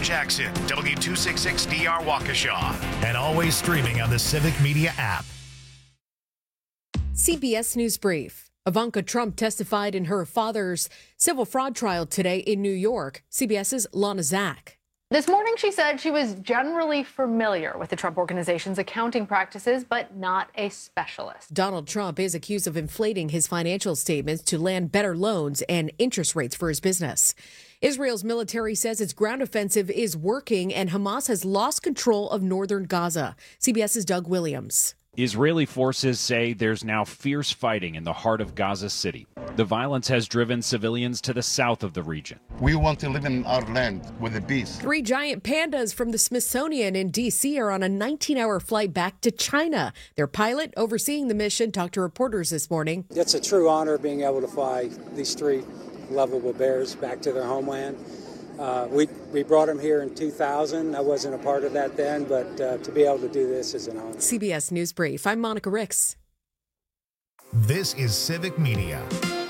Jackson, W266DR Waukesha, and always streaming on the Civic Media app. CBS News Brief. Ivanka Trump testified in her father's civil fraud trial today in New York. CBS's Lana Zak. This morning, she said she was generally familiar with the Trump Organization's accounting practices, but not a specialist. Donald Trump is accused of inflating his financial statements to land better loans and interest rates for his business. Israel's military says its ground offensive is working and Hamas has lost control of northern Gaza. CBS's Doug Williams. Israeli forces say there's now fierce fighting in the heart of Gaza City. The violence has driven civilians to the south of the region. We want to live in our land with a peace. 3 giant pandas from the Smithsonian in D.C. are on a 19-hour flight back to China. Their pilot overseeing the mission talked to reporters this morning. It's a true honor being able to fly these 3 lovable bears back to their homeland. We brought them here in 2000. I wasn't a part of that then, but to be able to do this is an honor. CBS News Brief. I'm Monica Ricks. This is Civic Media.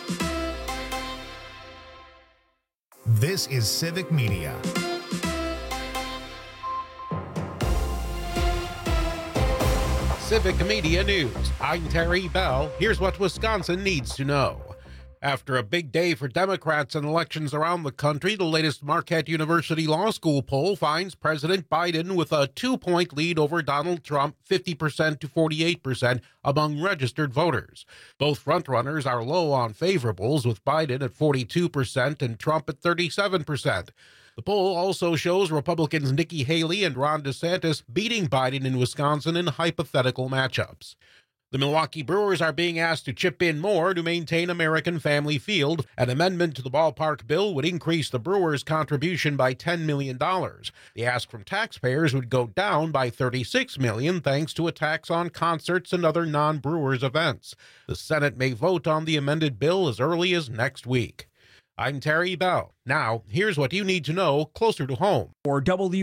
This is Civic Media. Civic Media News. I'm Terry Bell. Here's what Wisconsin needs to know. After a big day for Democrats in elections around the country, the latest Marquette University Law School poll finds President Biden with a 2-point lead over Donald Trump, 50% to 48% among registered voters. Both frontrunners are low on favorables, with Biden at 42% and Trump at 37%. The poll also shows Republicans Nikki Haley and Ron DeSantis beating Biden in Wisconsin in hypothetical matchups. The Milwaukee Brewers are being asked to chip in more to maintain American Family Field. An amendment to the ballpark bill would increase the Brewers' contribution by $10 million. The ask from taxpayers would go down by $36 million thanks to a tax on concerts and other non-Brewers events. The Senate may vote on the amended bill as early as next week. I'm Terry Bell. Now, here's what you need to know closer to home. For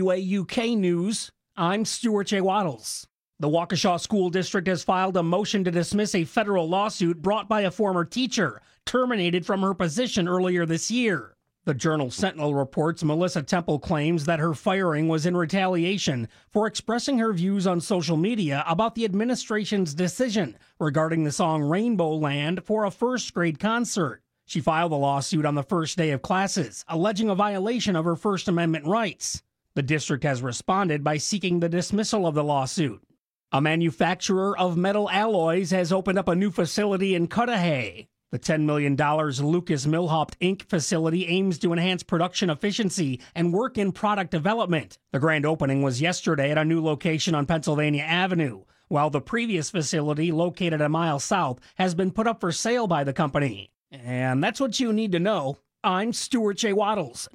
WAUK News, I'm Stuart J. Waddles. The Waukesha School District has filed a motion to dismiss a federal lawsuit brought by a former teacher, terminated from her position earlier this year. The Journal-Sentinel reports Melissa Temple claims that her firing was in retaliation for expressing her views on social media about the administration's decision regarding the song Rainbow Land for a first-grade concert. She filed a lawsuit on the first day of classes, alleging a violation of her First Amendment rights. The district has responded by seeking the dismissal of the lawsuit. A manufacturer of metal alloys has opened up a new facility in Cudahy. The $10 million Lucas Milhaupt Inc. facility aims to enhance production efficiency and work in product development. The grand opening was yesterday at a new location on Pennsylvania Avenue, while the previous facility, located a mile south, has been put up for sale by the company. And that's what you need to know. I'm Stuart J. Waddles,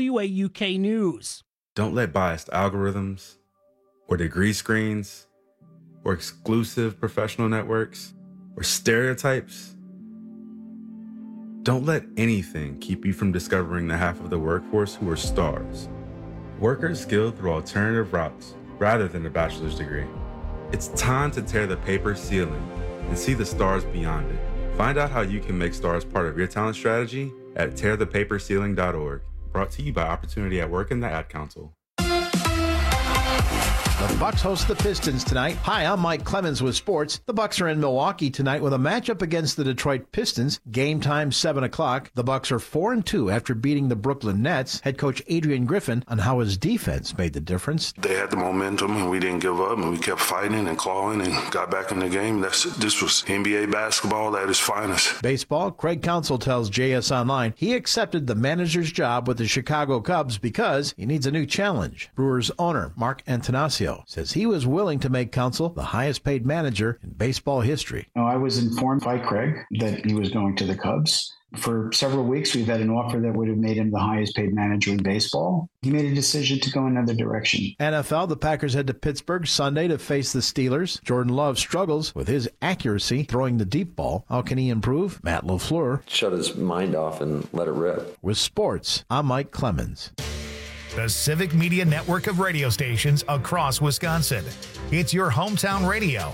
WAUK News. Don't let biased algorithms or degree screens or exclusive professional networks or stereotypes. Don't let anything keep you from discovering the half of the workforce who are stars. Workers skilled through alternative routes rather than a bachelor's degree. It's time to tear the paper ceiling and see the stars beyond it. Find out how you can make stars part of your talent strategy at tearthepaperceiling.org. Brought to you by Opportunity at Work and the Ad Council. The Bucks host the Pistons tonight. Hi, I'm Mike Clemens with sports. The Bucks are in Milwaukee tonight with a matchup against the Detroit Pistons. Game time 7 o'clock. The Bucks are 4-2 after beating the Brooklyn Nets. Head coach Adrian Griffin on how his defense made the difference. They had the momentum and we didn't give up and we kept fighting and clawing and got back in the game. This was NBA basketball at its finest. Baseball, Craig Counsell tells JS Online he accepted the manager's job with the Chicago Cubs because he needs a new challenge. Brewers owner Mark Antanasio says he was willing to make Counsell the highest paid manager in baseball history. I was informed by Craig that he was going to the Cubs. For several weeks, we've had an offer that would have made him the highest paid manager in baseball. He made a decision to go another direction. NFL, the Packers head to Pittsburgh Sunday to face the Steelers. Jordan Love struggles with his accuracy throwing the deep ball. How can he improve? Matt LaFleur. Shut his mind off and let it rip. With sports, I'm Mike Clemens. The Civic Media network of radio stations across Wisconsin. It's your hometown radio.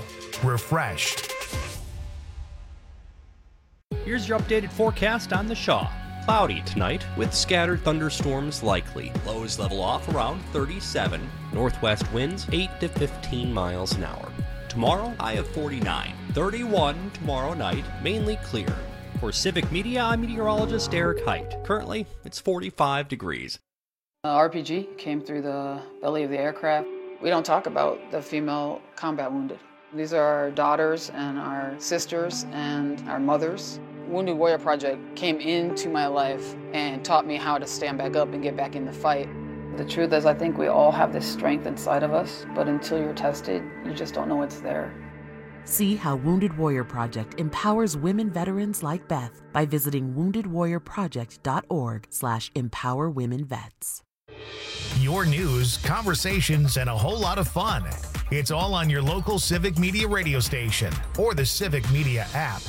Refreshed. Here's your updated forecast on the Shaw. cloudy tonight with scattered thunderstorms likely. Lows level off around 37. Northwest winds 8 to 15 miles an hour. Tomorrow, high of 49. 31 tomorrow night, mainly clear. For Civic Media, I'm meteorologist Eric Height. Currently, it's 45 degrees. RPG came through the belly of the aircraft. We don't talk about the female combat wounded. These are our daughters and our sisters and our mothers. Wounded Warrior Project came into my life and taught me how to stand back up and get back in the fight. The truth is, I think we all have this strength inside of us, but until you're tested, you just don't know it's there. See how Wounded Warrior Project empowers women veterans like Beth by visiting woundedwarriorproject.org/empowerwomenvets. Your news, conversations, and a whole lot of fun. It's all on your local Civic Media radio station or the Civic Media app.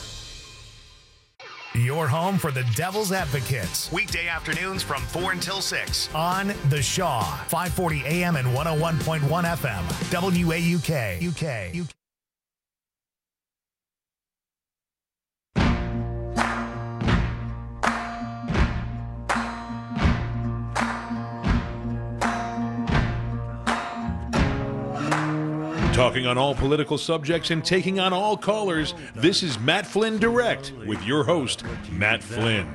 Your home for the Devil's Advocates. Weekday afternoons from 4 until 6 on The Shaw, 540 AM and 101.1 FM, WAUK. UK. Talking on all political subjects and taking on all callers, this is Matt Flynn Direct with your host, Matt Flynn.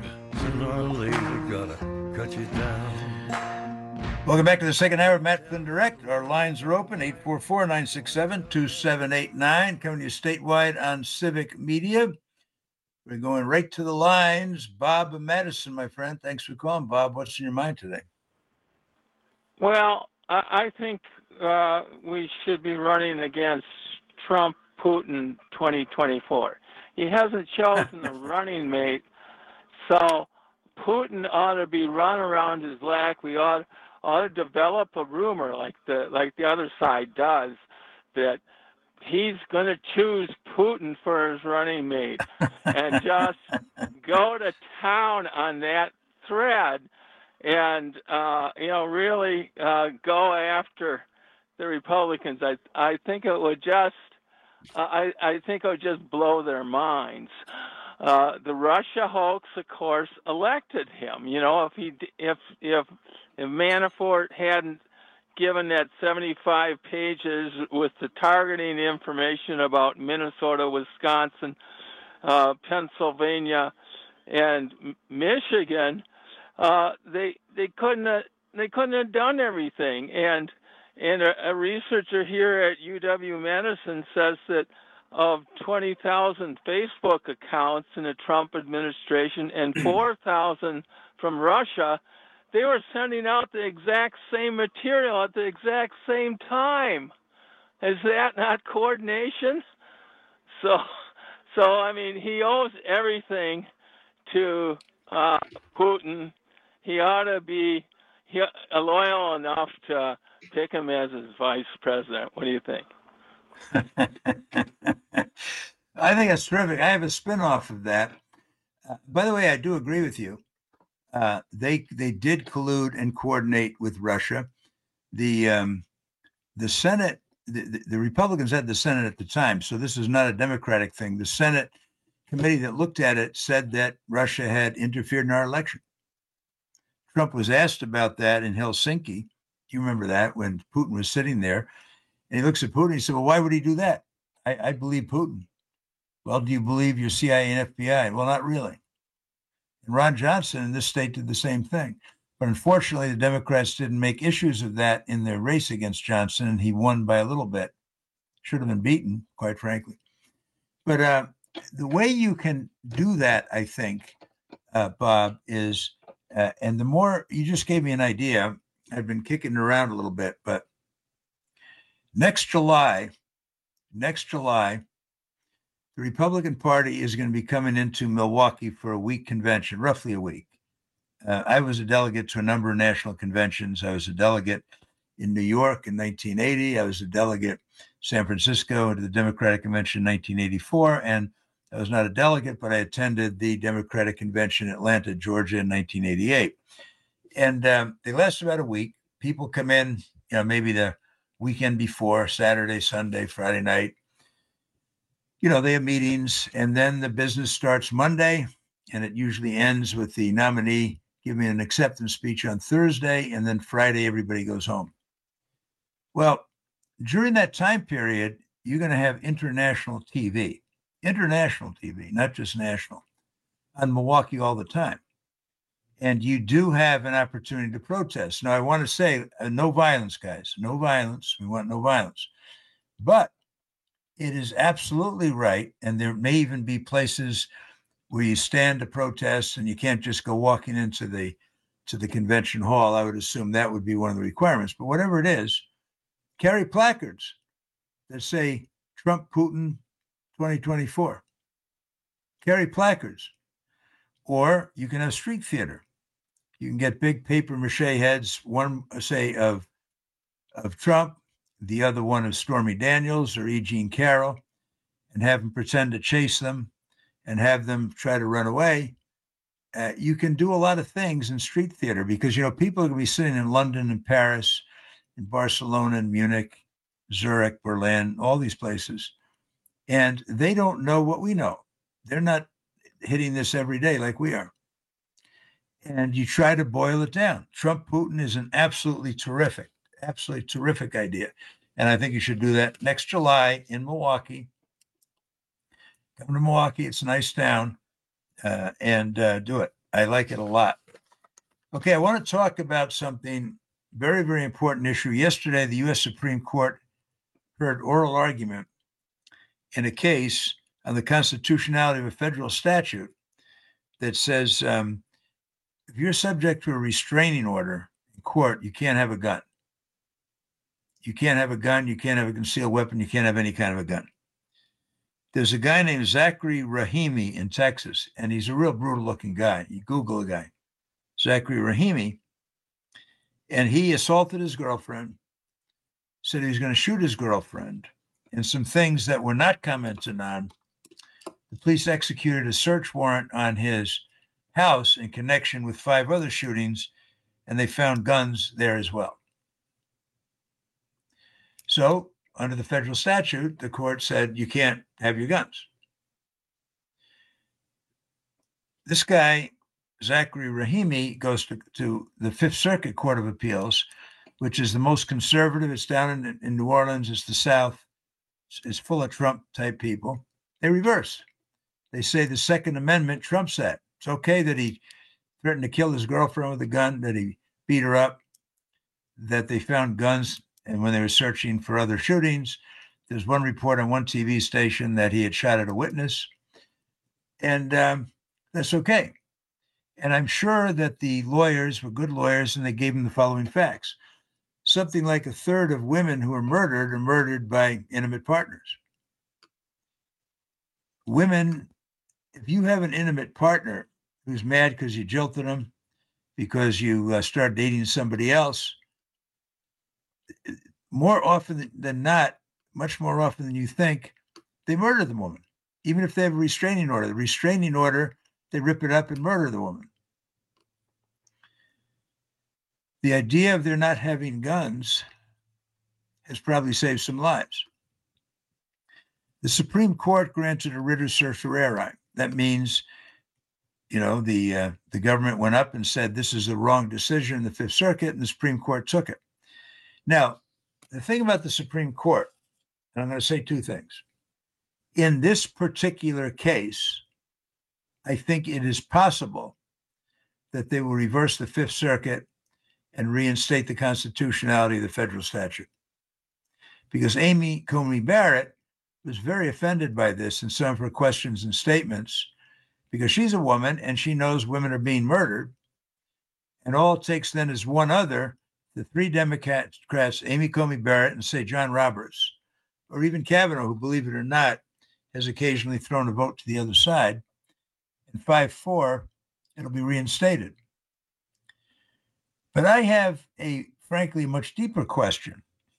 Welcome back to the second hour of Matt Flynn Direct. Our lines are open, 844-967-2789, coming to you statewide on Civic Media. We're going right to the lines. Bob Madison, my friend. Thanks for calling, Bob. What's in your mind today? Well, I think we should be running against Trump, Putin 2024. He hasn't chosen the running mate, so Putin ought to be run around his lack. We ought to develop a rumor like the other side does, that he's going to choose Putin for his running mate and just go to town on that thread and really go after the Republicans. I think it would just I think it would just blow their minds. The Russia hoax, of course, elected him. You know, if Manafort hadn't given that 75 pages with the targeting information about Minnesota, Wisconsin, Pennsylvania, and Michigan, they couldn't have done everything. And a researcher here at UW-Madison says that of 20,000 Facebook accounts in the Trump administration and 4,000 from Russia, they were sending out the exact same material at the exact same time. Is that not coordination? So I mean, he owes everything to Putin. He ought to be loyal enough to pick him as his vice president. What do you think? I think it's terrific. I have a spinoff of that. By the way, I do agree with you. They did collude and coordinate with Russia. The Senate, the Republicans had the Senate at the time, so this is not a Democratic thing. The Senate committee that looked at it said that Russia had interfered in our election. Trump was asked about that in Helsinki. You remember that, when Putin was sitting there, and he looks at Putin. He said, "Well, why would he do that? I believe Putin." Well, do you believe your CIA and FBI? Well, not really. And Ron Johnson in this state did the same thing. But unfortunately, the Democrats didn't make issues of that in their race against Johnson, and he won by a little bit. Should have been beaten, quite frankly. But the way you can do that, I think, Bob, is, and the more, you just gave me an idea. I've been kicking it around a little bit, but next July, the Republican Party is going to be coming into Milwaukee for a week convention, roughly a week. I was a delegate to a number of national conventions. I was a delegate in New York in 1980. I was a delegate in San Francisco to the Democratic Convention in 1984. And I was not a delegate, but I attended the Democratic Convention in Atlanta, Georgia in 1988. And they last about a week. People come in, maybe the weekend before, Saturday, Sunday, Friday night. They have meetings, and then the business starts Monday, and it usually ends with the nominee giving an acceptance speech on Thursday, and then Friday, everybody goes home. Well, during that time period, you're going to have international TV, not just national, on Milwaukee all the time. And you do have an opportunity to protest. Now, I want to say no violence, guys, no violence. We want no violence. But it is absolutely right. And there may even be places where you stand to protest and you can't just go walking into the convention hall. I would assume that would be one of the requirements. But whatever it is, carry placards that say Trump, Putin, 2024. Carry placards. Or you can have street theater. You can get big paper mache heads, one, say, of Trump, the other one of Stormy Daniels or E. Jean Carroll, and have them pretend to chase them and have them try to run away. You can do a lot of things in street theater because, people are going to be sitting in London and Paris, in Barcelona and Munich, Zurich, Berlin, all these places. And they don't know what we know. They're not hitting this every day like we are. And you try to boil it down. Trump Putin is an absolutely terrific idea. And I think you should do that next July in Milwaukee. Come to Milwaukee. It's a nice town. And do it. I like it a lot. Okay, I want to talk about something very, very important issue. Yesterday, the U.S. Supreme Court heard oral argument in a case on the constitutionality of a federal statute that says if you're subject to a restraining order in court, you can't have a gun. You can't have a gun. You can't have a concealed weapon. You can't have any kind of a gun. There's a guy named Zachary Rahimi in Texas, and he's a real brutal-looking guy. You Google the guy, Zachary Rahimi, and he assaulted his girlfriend, said he was going to shoot his girlfriend, and some things that were not commented on. The police executed a search warrant on his house in connection with 5 other shootings, and they found guns there as well. So, under the federal statute, the court said you can't have your guns. This guy, Zachary Rahimi, goes to the Fifth Circuit Court of Appeals, which is the most conservative. It's down in New Orleans. It's the South. It's full of Trump-type people. They reverse. They say the Second Amendment trumps that. It's okay that he threatened to kill his girlfriend with a gun, that he beat her up, that they found guns. And when they were searching for other shootings, there's one report on one TV station that he had shot at a witness. And that's okay. And I'm sure that the lawyers were good lawyers and they gave him the following facts. Something like 1/3 of women who are murdered by intimate partners. Women, if you have an intimate partner who's mad because you jilted them, because you started dating somebody else, more often than not, much more often than you think, they murder the woman, even if they have a restraining order. The restraining order, they rip it up and murder the woman. The idea of their not having guns has probably saved some lives. The Supreme Court granted a writ of certiorari. That means, the government went up and said, this is the wrong decision in the Fifth Circuit, and the Supreme Court took it. Now, the thing about the Supreme Court, and I'm going to say 2 things. In this particular case, I think it is possible that they will reverse the Fifth Circuit and reinstate the constitutionality of the federal statute. Because Amy Coney Barrett was very offended by this in some of her questions and statements, because she's a woman and she knows women are being murdered. And all it takes then is one other, the 3 Democrats, Amy Coney Barrett and say John Roberts, or even Kavanaugh, who, believe it or not, has occasionally thrown a vote to the other side. And 5-4, it'll be reinstated. But I have a, frankly, much deeper question.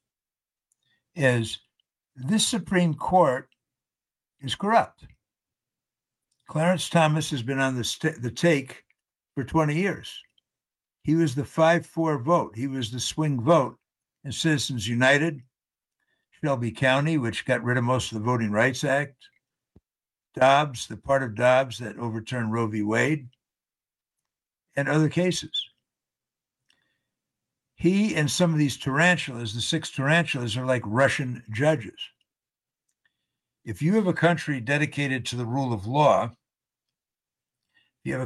Is this Supreme Court is corrupt? Clarence Thomas has been on the take for 20 years. He was the 5-4 vote. He was the swing vote in Citizens United, Shelby County, which got rid of most of the Voting Rights Act, Dobbs, the part of Dobbs that overturned Roe v. Wade, and other cases. He and some of these tarantulas, the 6 tarantulas, are like Russian judges. If you have a country dedicated to the rule of law, you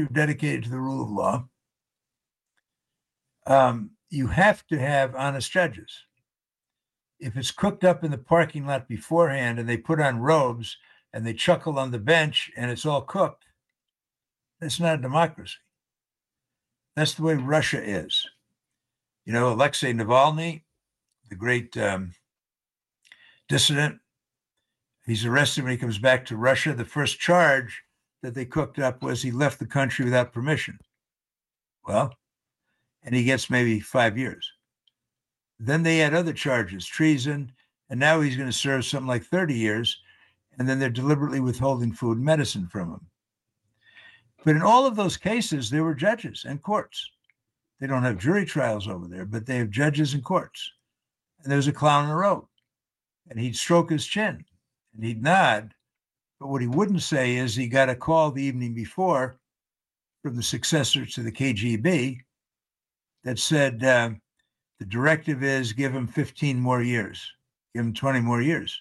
have to have honest judges. If it's cooked up in the parking lot beforehand and they put on robes and they chuckle on the bench and it's all cooked, that's not a democracy. That's the way Russia is. You know, Alexei Navalny, the great dissident, he's arrested when he comes back to Russia. The first charge that they cooked up was he left the country without permission. Well, and he gets maybe 5 years. Then they had other charges, treason, and now he's going to serve something like 30 years, and then they're deliberately withholding food and medicine from him. But in all of those cases, there were judges and courts. They don't have jury trials over there, but they have judges and courts. And there's a clown in a robe, and he'd stroke his chin, and he'd nod, but what he wouldn't say is he got a call the evening before from the successor to the KGB that said, the directive is give him 15 more years, give him 20 more years.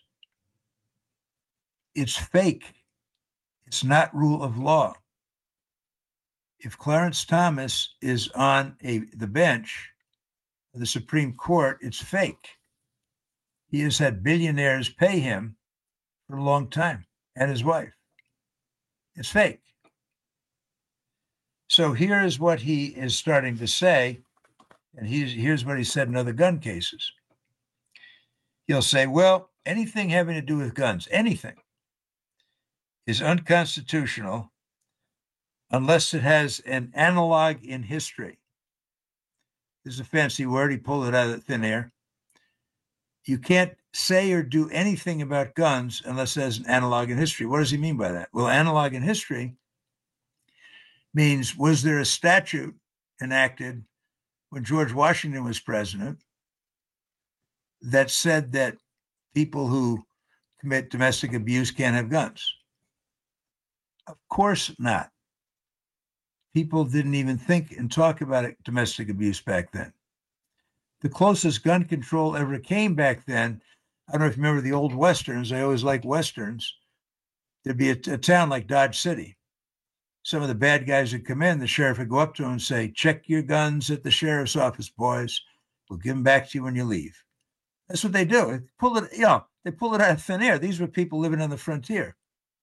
It's fake. It's not rule of law. If Clarence Thomas is on the bench of the Supreme Court, it's fake. He has had billionaires pay him for a long time, and his wife. It's fake. So here is what he is starting to say. And here's what he said in other gun cases. He'll say, well, anything having to do with guns, anything, is unconstitutional unless it has an analog in history. This is a fancy word. He pulled it out of thin air. You can't say or do anything about guns unless there's an analog in history. What does he mean by that? Well, analog in history means, was there a statute enacted when George Washington was president that said that people who commit domestic abuse can't have guns? Of course not. People didn't even think and talk about domestic abuse back then. The closest gun control ever came back then, I don't know if you remember the old Westerns. I always liked Westerns. There'd be a town like Dodge City. Some of the bad guys would come in, the sheriff would go up to him and say, check your guns at the sheriff's office, boys. We'll give them back to you when you leave. That's what they do. They pull it out of thin air. These were people living on the frontier.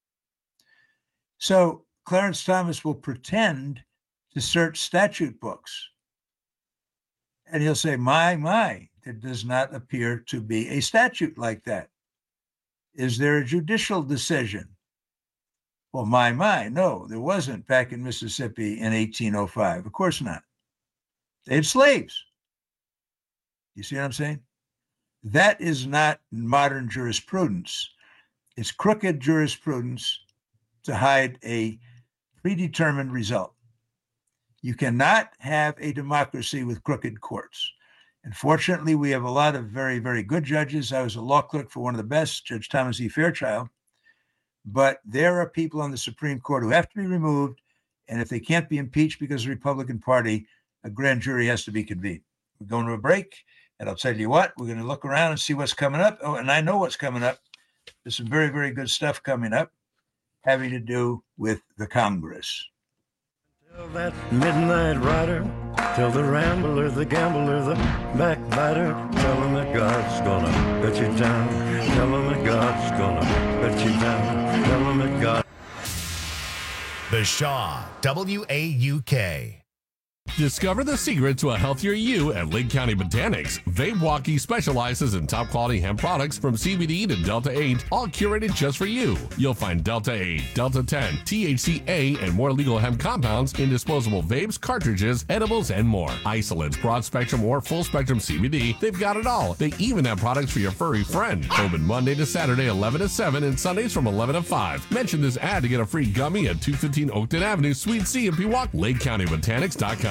So Clarence Thomas will pretend to search statute books. And he'll say, my, there does not appear to be a statute like that. Is there a judicial decision? Well, my, no, there wasn't back in Mississippi in 1805. Of course not. They had slaves. You see what I'm saying? That is not modern jurisprudence. It's crooked jurisprudence to hide a predetermined result. You cannot have a democracy with crooked courts. And fortunately, we have a lot of very, very good judges. I was a law clerk for one of the best, Judge Thomas E. Fairchild. But there are people on the Supreme Court who have to be removed. And if they can't be impeached because of the Republican Party, a grand jury has to be convened. We're going to a break. And I'll tell you what, we're going to look around and see what's coming up. Oh, and I know what's coming up. There's some very, very good stuff coming up having to do with the Congress. Till that midnight rider, till the rambler, the gambler, the backbiter, tell him that God's gonna bet you down. Tell him that God's gonna bet you down. Tell him that God. The Shaw, WAUK. Discover the secret to a healthier you at Lake County Botanics. Vape Walkie specializes in top quality hemp products from CBD to Delta 8, all curated just for you. You'll find Delta 8, Delta 10, THCA, and more legal hemp compounds in disposable vapes, cartridges, edibles, and more. Isolates, broad spectrum, or full spectrum CBD, they've got it all. They even have products for your furry friend. Open Monday to Saturday, 11 to 7, and Sundays from 11 to 5. Mention this ad to get a free gummy at 215 Oakton Avenue, Suite C in Pewaukee. LakeCountyBotanics.com.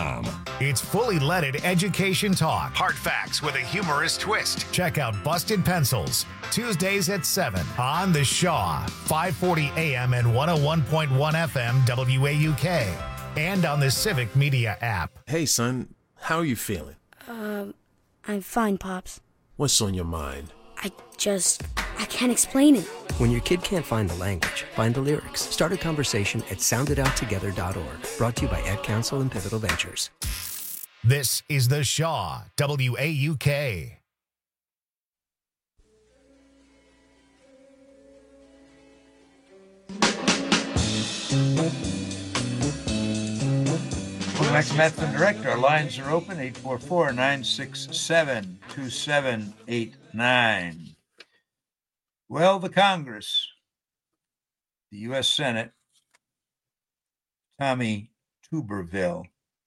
BustedPencils.com. It's fully leaded education talk. Hard facts with a humorous twist. Check out Busted Pencils, Tuesdays at 7 on The Shaw, 540 AM and 101.1 FM WAUK, and on the Civic Media app. Hey, son, how are you feeling? I'm fine, Pops. What's on your mind? I can't explain it. When your kid can't find the language, find the lyrics. Start a conversation at sounditouttogether.org. Brought to you by Ad Council and Pivotal Ventures. This is The Shaw, WAUK. Welcome back to Matt Flynn Direct. Our lines are open, 844-967-2789. Well, the Congress, the U.S. Senate, Tommy Tuberville.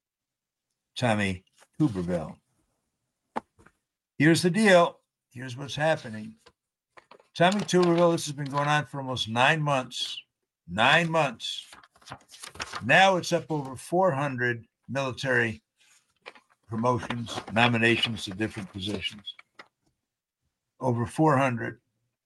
Here's the deal. Here's what's happening. Tommy Tuberville, this has been going on for almost 9 months. 9 months. Now it's up over 400 military promotions, nominations to different positions. Over 400.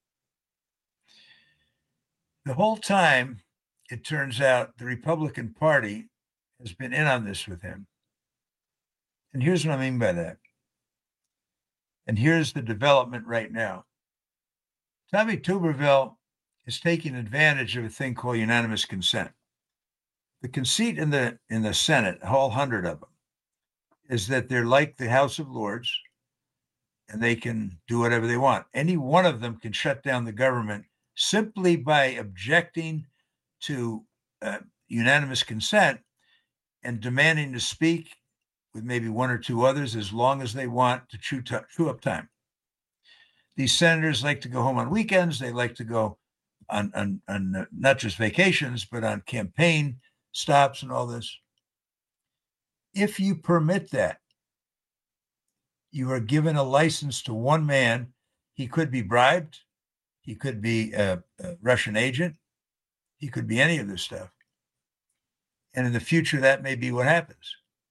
The whole time, it turns out the Republican Party has been in on this with him. And here's what I mean by that. And here's the development right now. Tommy Tuberville is taking advantage of a thing called unanimous consent. The conceit in the Senate, all 100 of them, is that they're like the House of Lords, and they can do whatever they want. Any one of them can shut down the government simply by objecting to unanimous consent and demanding to speak with maybe one or two others as long as they want to chew up time. These senators like to go home on weekends. They like to go on not just vacations, but on campaign stops and all this. If you permit that, you are given a license to one man. He could be bribed. He could be a Russian agent. He could be any of this stuff. And in the future, that may be what happens.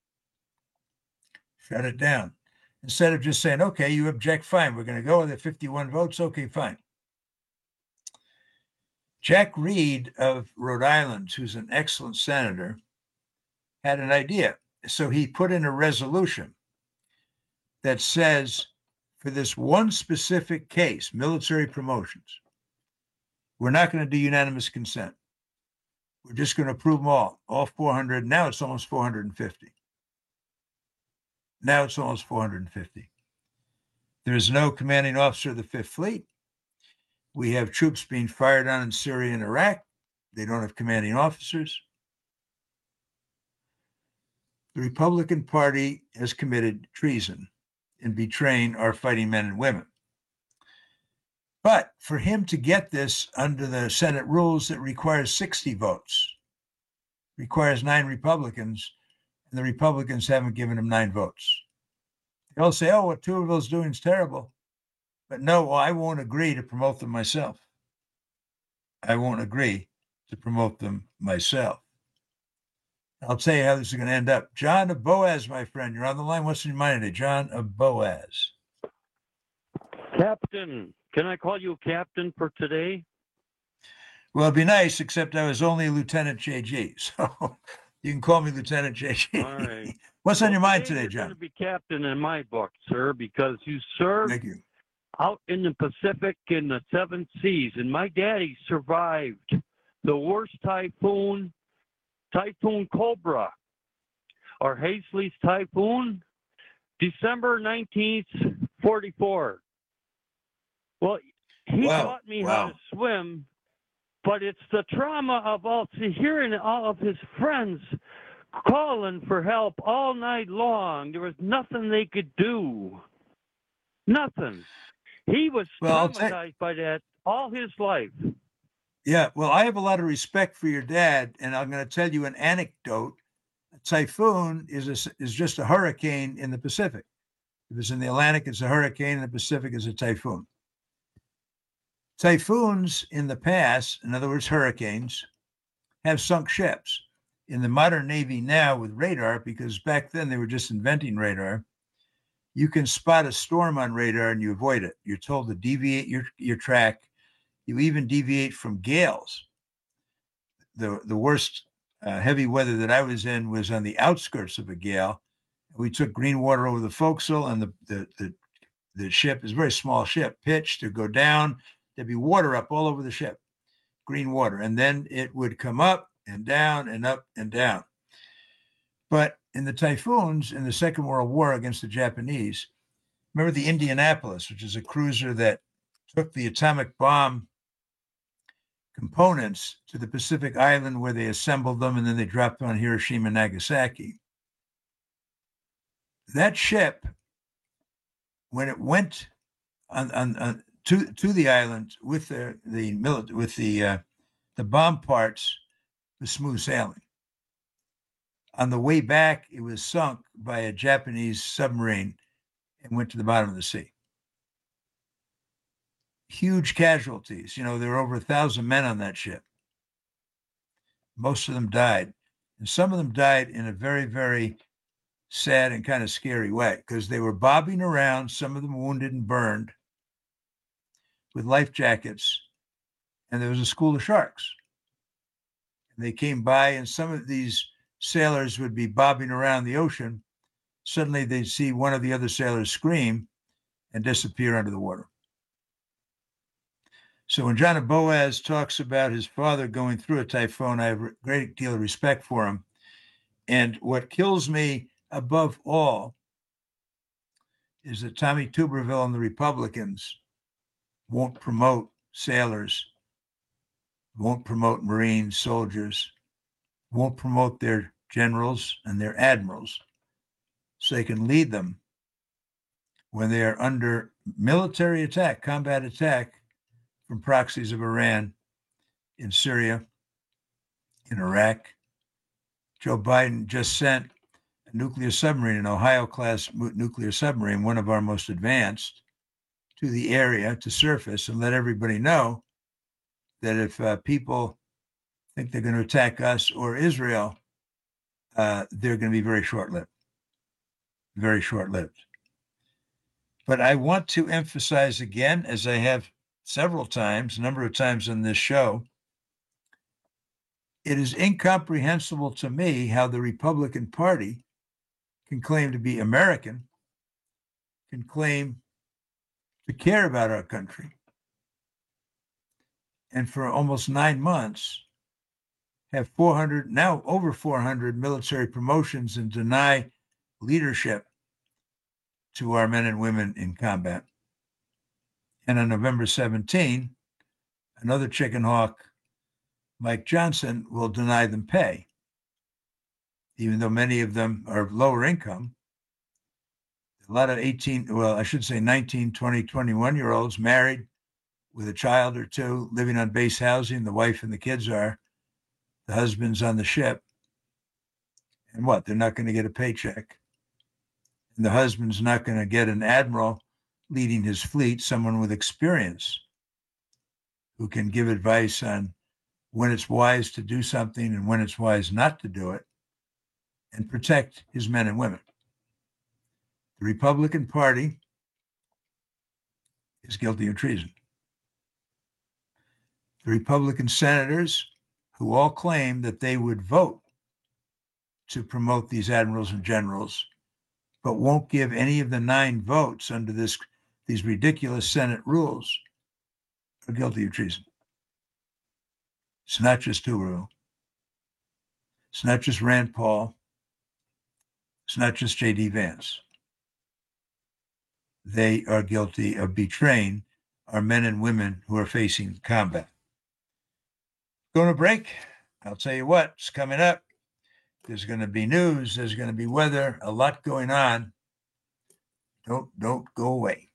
Shut it down. Instead of just saying, okay, you object, fine. We're going to go with the 51 votes. Okay, fine. Jack Reed of Rhode Island, who's an excellent senator, had an idea. So he put in a resolution that says, for this one specific case, military promotions, we're not going to do unanimous consent. We're just going to approve them all 400. Now it's almost 450. Now it's almost 450. There is no commanding officer of the Fifth Fleet. We have troops being fired on in Syria and Iraq. They don't have commanding officers. The Republican Party has committed treason in betraying our fighting men and women. But for him to get this under the Senate rules, it requires 60 votes, requires 9 Republicans, and the Republicans haven't given him 9 votes. They all say, oh, what Tuberville's doing is terrible. But no, I won't agree to promote them myself. I won't agree to promote them myself. I'll tell you how this is going to end up. John of Boaz, my friend, you're on the line. What's in your mind today? John of Boaz. Captain, can I call you Captain for today? Well, it'd be nice, except I was only Lieutenant JG. So you can call me Lieutenant JG. All right. What's on your mind today, John? You're going to be captain in my book, sir, because you served out in the Pacific in the 7 seas. And my daddy survived the worst typhoon, Typhoon Cobra, or Hazley's Typhoon, December 19th, 44. Well, he taught me how to swim, but it's the trauma of hearing all of his friends calling for help all night long. There was nothing they could do. Nothing. He was traumatized by that all his life. Yeah, well, I have a lot of respect for your dad, and I'm going to tell you an anecdote. A typhoon is just a hurricane in the Pacific. If it's in the Atlantic, it's a hurricane. In the Pacific, it's a typhoon. Typhoons in the past, in other words, hurricanes, have sunk ships. in the modern Navy now with radar, because back then they were just inventing radar, you can spot a storm on radar and you avoid it. You're told to deviate your track. You even deviate from gales. The worst heavy weather that I was in was on the outskirts of a gale. We took green water over the forecastle, and the ship is a very small ship, pitched to go down. There'd be water up all over the ship, green water. And then it would come up and down and up and down. But in the typhoons in the Second World War against the Japanese, remember the Indianapolis, which is a cruiser that took the atomic bomb components to the Pacific Island where they assembled them and then they dropped on Hiroshima and Nagasaki. That ship, when it went to the island with the bomb parts, was smooth sailing. On the way back, it was sunk by a Japanese submarine and went to the bottom of the sea. Huge casualties. There were over 1,000 men on that ship. Most of them died. And some of them died in a very, very sad and kind of scary way because they were bobbing around, some of them wounded and burned, with life jackets. And there was a school of sharks. And they came by, and some of these sailors would be bobbing around the ocean. Suddenly they'd see one of the other sailors scream and disappear under the water. So when John Boaz talks about his father going through a typhoon, I have a great deal of respect for him. And what kills me above all is that Tommy Tuberville and the Republicans won't promote sailors, won't promote Marines, soldiers, won't promote their generals and their admirals so they can lead them when they are under military attack, combat attack from proxies of Iran, in Syria, in Iraq. Joe Biden just sent a nuclear submarine, an Ohio-class nuclear submarine, one of our most advanced, to the area to surface and let everybody know that if people think they're going to attack us or Israel, they're going to be very short-lived. Very short-lived. But I want to emphasize again, as I have several times, a number of times on this show, it is incomprehensible to me how the Republican Party can claim to be American, can claim to care about our country, and for almost 9 months have 400, now over 400 military promotions and deny leadership to our men and women in combat. And on November 17, another chicken hawk, Mike Johnson, will deny them pay, even though many of them are lower income. A lot of 19, 20, 21-year-olds married with a child or two, living on base housing. The wife and the kids are. The husband's on the ship. And what? They're not going to get a paycheck. And the husband's not going to get an admiral leading his fleet, someone with experience who can give advice on when it's wise to do something and when it's wise not to do it, and protect his men and women. The Republican Party is guilty of treason. The Republican senators who all claim that they would vote to promote these admirals and generals, but won't give any of the 9 votes under these ridiculous Senate rules, are guilty of treason. It's not just Tuberville. It's not just Rand Paul. It's not just J.D. Vance. They are guilty of betraying our men and women who are facing combat. Going to break. I'll tell you what's coming up. There's going to be news. There's going to be weather. A lot going on. Don't go away.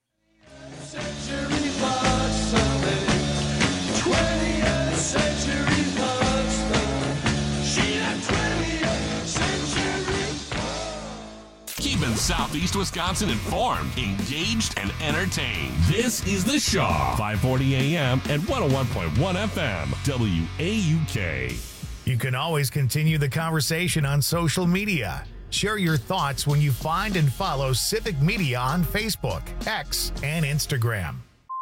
Keeping Southeast Wisconsin informed, engaged, and entertained. This is The Shaw, 540 AM and 101.1 FM, WAUK. You can always continue the conversation on social media. Share your thoughts when you find and follow Civic Media on Facebook, X, and Instagram.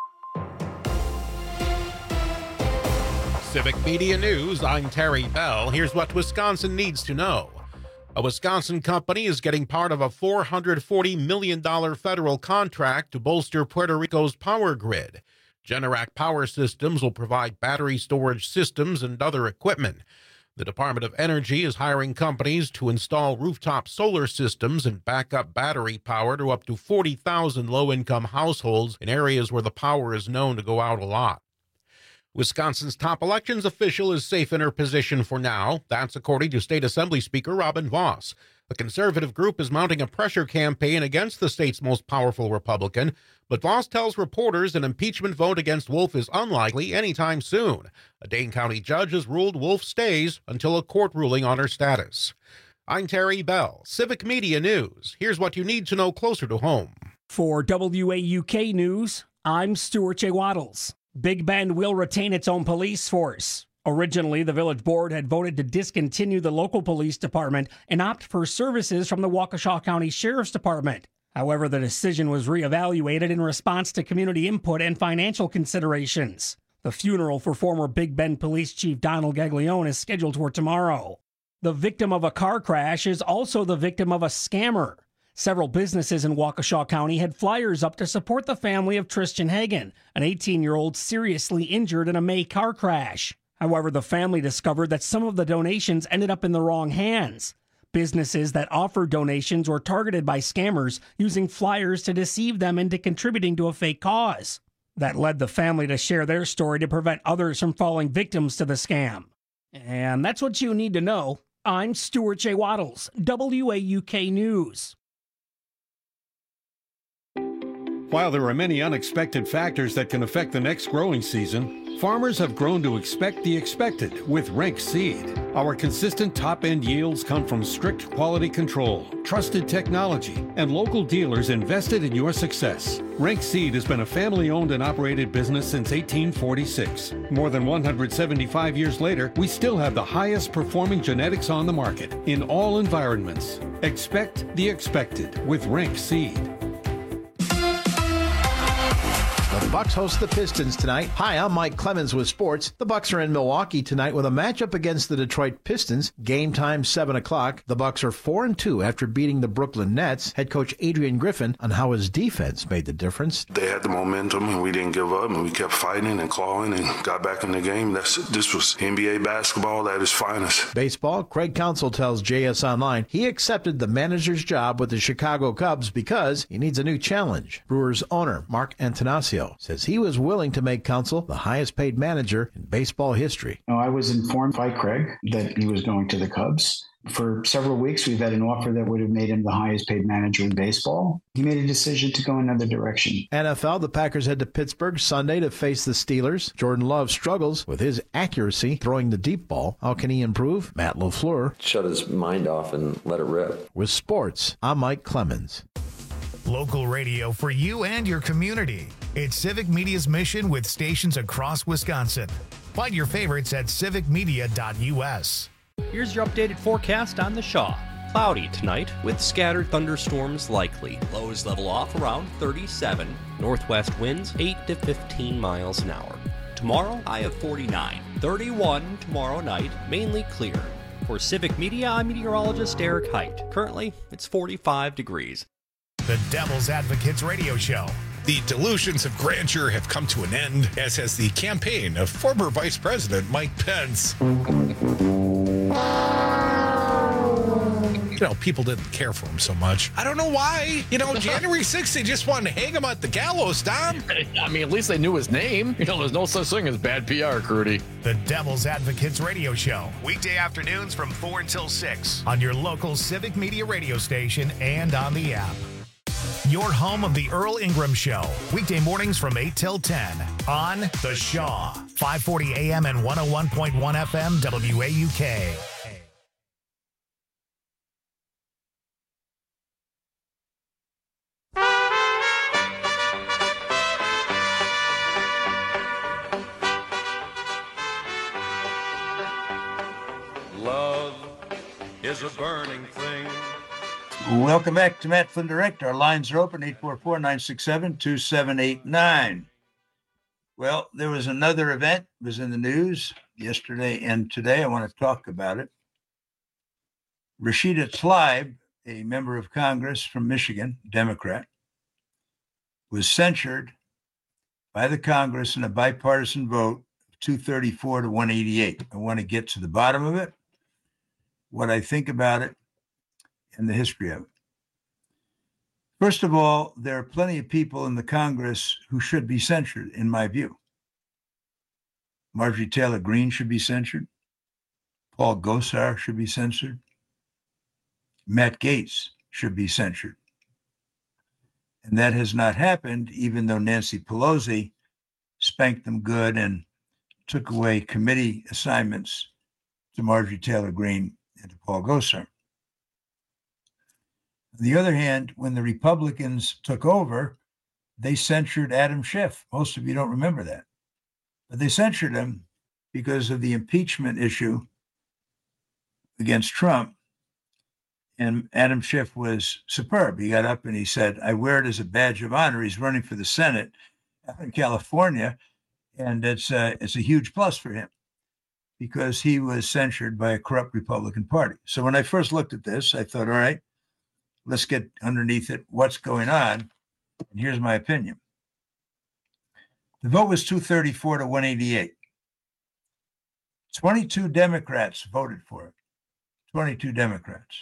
Civic Media News, I'm Terry Bell. Here's what Wisconsin needs to know. A Wisconsin company is getting part of a $440 million federal contract to bolster Puerto Rico's power grid. Generac Power Systems will provide battery storage systems and other equipment. The Department of Energy is hiring companies to install rooftop solar systems and backup battery power to up to 40,000 low-income households in areas where the power is known to go out a lot. Wisconsin's top elections official is safe in her position for now. That's according to State Assembly Speaker Robin Vos. The conservative group is mounting a pressure campaign against the state's most powerful Republican, but Vos tells reporters an impeachment vote against Wolf is unlikely anytime soon. A Dane County judge has ruled Wolf stays until a court ruling on her status. I'm Terry Bell, Civic Media News. Here's what you need to know closer to home. For WAUK News, I'm Stuart J. Waddles. Big Bend will retain its own police force. Originally, the village board had voted to discontinue the local police department and opt for services from the Waukesha County Sheriff's Department. However, the decision was reevaluated in response to community input and financial considerations. The funeral for former Big Bend Police Chief Donald Gaglione is scheduled for tomorrow. The victim of a car crash is also the victim of a scammer. Several businesses in Waukesha County had flyers up to support the family of Tristan Hagen, an 18-year-old seriously injured in a May car crash. However, the family discovered that some of the donations ended up in the wrong hands. Businesses that offered donations were targeted by scammers using flyers to deceive them into contributing to a fake cause. That led the family to share their story to prevent others from falling victims to the scam. And that's what you need to know. I'm Stuart J. Waddles, WAUK News. While there are many unexpected factors that can affect the next growing season, farmers have grown to expect the expected with Renk Seed. Our consistent top-end yields come from strict quality control, trusted technology, and local dealers invested in your success. Renk Seed has been a family-owned and operated business since 1846. More than 175 years later, we still have the highest performing genetics on the market in all environments. Expect the expected with Renk Seed. The Bucks host the Pistons tonight. Hi, I'm Mike Clemens with sports. The Bucks are in Milwaukee tonight with a matchup against the Detroit Pistons. Game time 7 o'clock. The Bucks are 4-2 after beating the Brooklyn Nets. Head coach Adrian Griffin on how his defense made the difference. They had the momentum, and we didn't give up, and we kept fighting and clawing and got back in the game. This was NBA basketball at its finest. Baseball, Craig Counsell tells JS Online he accepted the manager's job with the Chicago Cubs because he needs a new challenge. Brewers owner Mark Antanasio says he was willing to make Counsell the highest paid manager in baseball history. I was informed by Craig that he was going to the Cubs. For several weeks, we've had an offer that would have made him the highest paid manager in baseball. He made a decision to go another direction. NFL, the Packers head to Pittsburgh Sunday to face the Steelers. Jordan Love struggles with his accuracy throwing the deep ball. How can he improve? Matt LaFleur. Shut his mind off and let it rip. With sports, I'm Mike Clemens. Local radio for you and your community. It's Civic Media's mission with stations across Wisconsin. Find your favorites at civicmedia.us. Here's your updated forecast on the Shaw. Cloudy tonight with scattered thunderstorms likely. Lows level off around 37. Northwest winds 8 to 15 miles an hour. Tomorrow, high of 49. 31 tomorrow night, mainly clear. For Civic Media, I'm meteorologist Eric Height. Currently, it's 45 degrees. The Devil's Advocates Radio Show. The delusions of grandeur have come to an end, as has the campaign of former Vice President Mike Pence. People didn't care for him so much. I don't know why. January 6th, they just wanted to hang him at the gallows, Tom. I mean, at least they knew his name. There's no such thing as bad PR, Crudy. The Devil's Advocates Radio Show. Weekday afternoons from 4 until 6 on your local Civic Media radio station and on the app. Your home of the Earl Ingram Show. Weekday mornings from 8 till 10 on The Shaw. 540 AM and 101.1 FM WAUK. is a burning thing. Welcome back to Matt Flynn Direct. Our lines are open, 844-967-2789. Well, there was another event, it was in the news yesterday and today. I want to talk about it. Rashida Tlaib, a member of Congress from Michigan, Democrat, was censured by the Congress in a bipartisan vote of 234 to 188. I want to get to the bottom of it, what I think about it, and the history of it. First of all, there are plenty of people in the Congress who should be censured, in my view. Marjorie Taylor Greene should be censured. Paul Gosar should be censored. Matt Gaetz should be censured. And that has not happened, even though Nancy Pelosi spanked them good and took away committee assignments to Marjorie Taylor Greene and to Paul Gosar. On the other hand, when the Republicans took over, they censured Adam Schiff. Most of you don't remember that. But they censured him because of the impeachment issue against Trump. And Adam Schiff was superb. He got up and he said, I wear it as a badge of honor. He's running for the Senate in California. And it's a huge plus for him because he was censured by a corrupt Republican Party. So when I first looked at this, I thought, all right, let's get underneath it. What's going on? And here's my opinion. The vote was 234 to 188. 22 Democrats voted for it. 22 Democrats.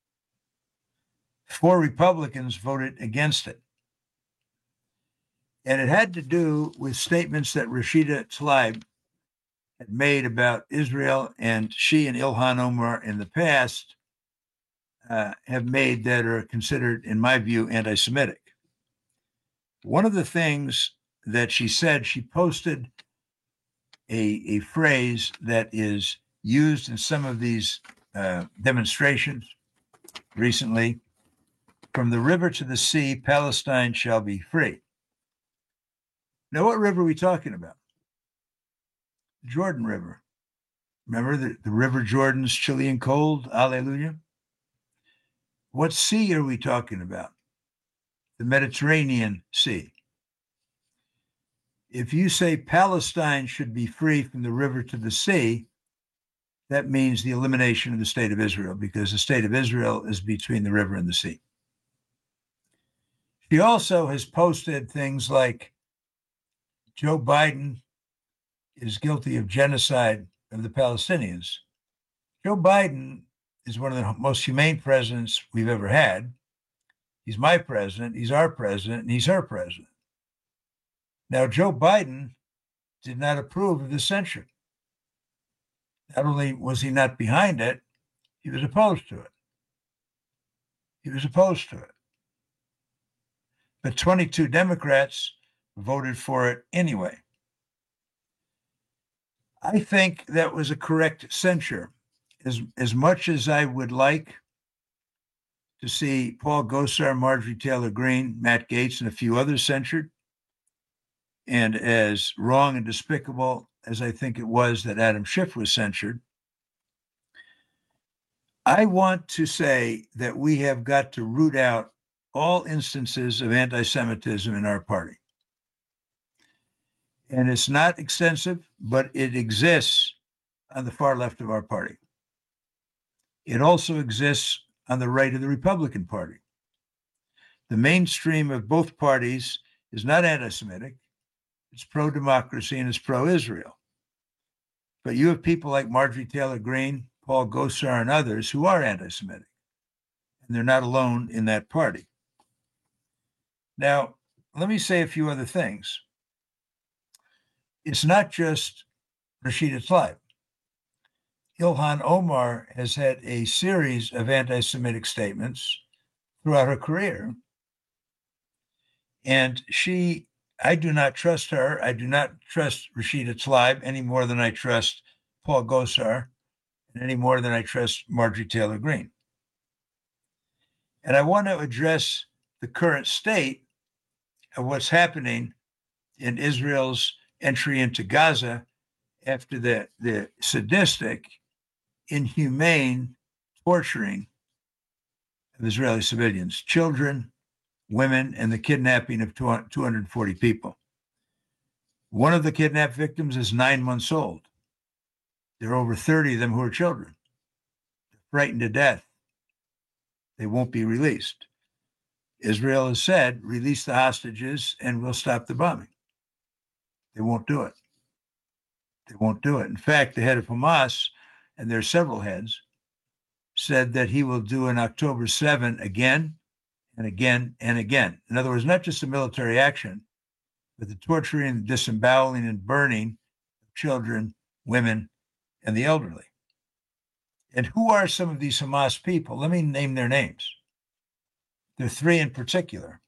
4 Republicans voted against it. And it had to do with statements that Rashida Tlaib had made about Israel, and she and Ilhan Omar in the past have made that are considered, in my view, anti-Semitic. One of the things that she said, she posted a phrase that is used in some of these demonstrations recently. From the river to the sea, Palestine shall be free. Now, what river are we talking about? The Jordan River. Remember the River Jordan's chilly and cold? Alleluia. What sea are we talking about? The Mediterranean Sea. If you say Palestine should be free from the river to the sea, that means the elimination of the state of Israel, because the state of Israel is between the river and the sea. She also has posted things like Joe Biden is guilty of genocide of the Palestinians. Joe Biden is one of the most humane presidents we've ever had. He's my president, he's our president, and he's her president. Now, Joe Biden did not approve of the censure. Not only was he not behind it, he was opposed to it. He was opposed to it. But 22 Democrats voted for it anyway. I think that was a correct censure. As much as I would like to see Paul Gosar, Marjorie Taylor Greene, Matt Gaetz, and a few others censured, and as wrong and despicable as I think it was that Adam Schiff was censured, I want to say that we have got to root out all instances of anti-Semitism in our party. And it's not extensive, but it exists on the far left of our party. It also exists on the right of the Republican Party. The mainstream of both parties is not anti-Semitic. It's pro-democracy and it's pro-Israel. But you have people like Marjorie Taylor Greene, Paul Gosar, and others who are anti-Semitic. And they're not alone in that party. Now, let me say a few other things. It's not just Rashida Tlaib. Ilhan Omar has had a series of anti-Semitic statements throughout her career. And I do not trust her. I do not trust Rashida Tlaib any more than I trust Paul Gosar and any more than I trust Marjorie Taylor Greene. And I want to address the current state of what's happening in Israel's entry into Gaza after the sadistic, inhumane torturing of Israeli civilians, children, women, and the kidnapping of 240 people. One of the kidnapped victims is 9 months old. There are over 30 of them who are children. They're frightened to death. They won't be released. Israel has said, release the hostages and we'll stop the bombing. They won't do it. They won't do it. In fact, the head of Hamas, and there are several heads, said that he will do an October 7 again and again and again. In other words, not just a military action, but the torturing, disemboweling, and burning of children, women, and the elderly. And who are some of these Hamas people? Let me name their names. There are three in particular.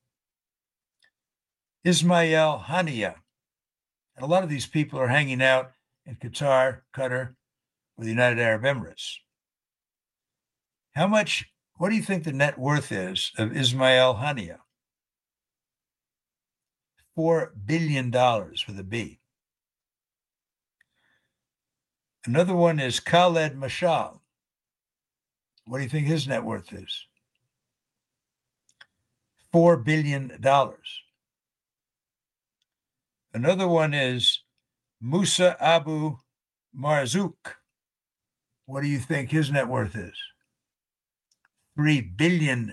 Ismail Haniyeh. And a lot of these people are hanging out in Qatar, or the United Arab Emirates. What do you think the net worth is of Ismail Haniyeh? $4 billion with a B. Another one is Khaled Mashal. What do you think his net worth is? $4 billion. Another one is Musa Abu Marzouk. What do you think his net worth is? $3 billion.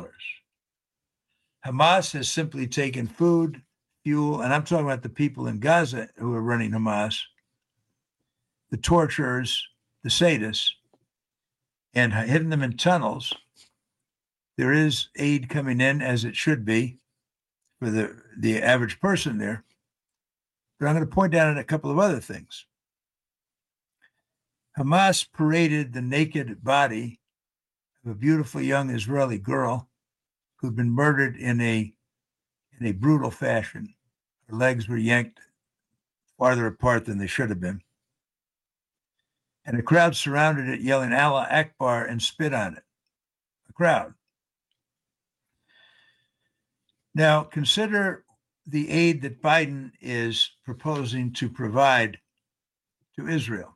Hamas has simply taken food, fuel, and I'm talking about the people in Gaza who are running Hamas, the torturers, the sadists, and hidden them in tunnels. There is aid coming in, as it should be, for the average person there. But I'm going to point out a couple of other things. Hamas paraded the naked body of a beautiful young Israeli girl who'd been murdered in a brutal fashion. Her legs were yanked farther apart than they should have been. And a crowd surrounded it, yelling Allah Akbar, and spit on it. A crowd. Now, consider the aid that Biden is proposing to provide to Israel.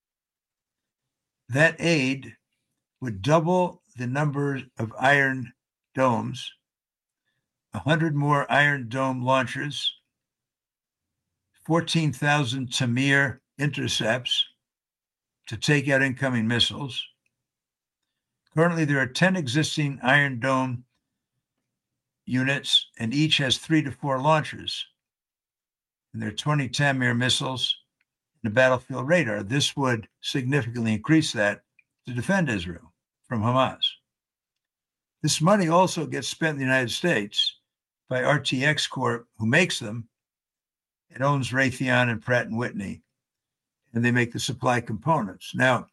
That aid would double the number of Iron Domes, 100 more Iron Dome launchers, 14,000 Tamir intercepts to take out incoming missiles. Currently, there are 10 existing Iron Dome units, and each has 3 to 4 launchers. And there are 20 Tamir missiles and a battlefield radar. This would significantly increase that to defend Israel from Hamas. This money also gets spent in the United States by RTX Corp, who makes them and owns Raytheon and Pratt & Whitney, and they make the supply components. Now,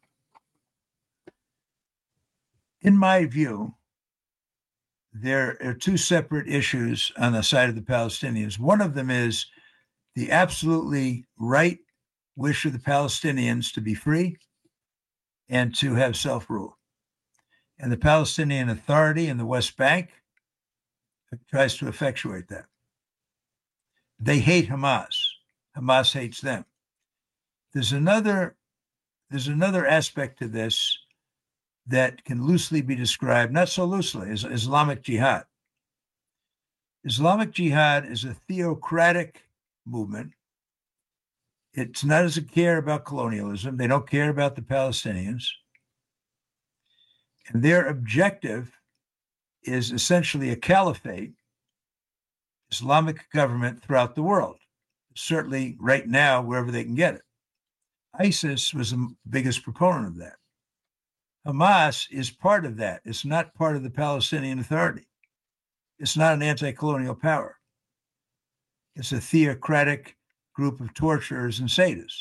in my view, there are two separate issues on the side of the Palestinians. One of them is the absolutely right wish of the Palestinians to be free and to have self-rule. And the Palestinian Authority in the West Bank tries to effectuate that. They hate Hamas. Hamas hates them. There's another aspect to this that can loosely be described, not so loosely, as Islamic Jihad. Islamic Jihad is a theocratic movement. It doesn't care about colonialism. They don't care about the Palestinians. And their objective is essentially a caliphate, Islamic government throughout the world, certainly right now, wherever they can get it. ISIS was the biggest proponent of that. Hamas is part of that. It's not part of the Palestinian Authority. It's not an anti-colonial power. It's a theocratic group of torturers and sadists.